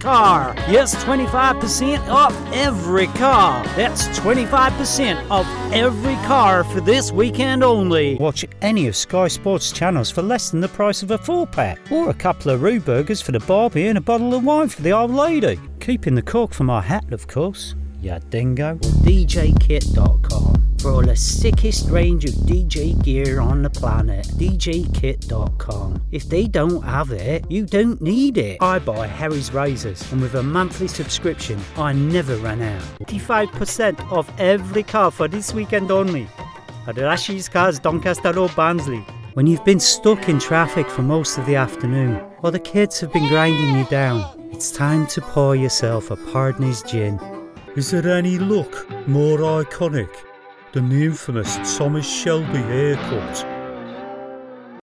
car. Yes, 25% off every car. That's 25% off every car for this weekend only. Watch any of Sky Sports channels for less than the price of a 4-pack. Or a couple of Roo Burgers for the barbie and a bottle of wine for the old lady. Keeping the cork for my hat, of course. Ya dingo. DJKit.com for all the sickest range of DJ gear on the planet. DJKit.com. If they don't have it, you don't need it. I buy Harry's razors, and with a monthly subscription, I never run out. 25% off every car for this weekend only. At Rashid's Cars, Doncaster Road, Barnsley. When you've been stuck in traffic for most of the afternoon, or the kids have been grinding you down, it's time to pour yourself a Pardney's gin. Is there any look more iconic than the infamous Thomas Shelby haircut?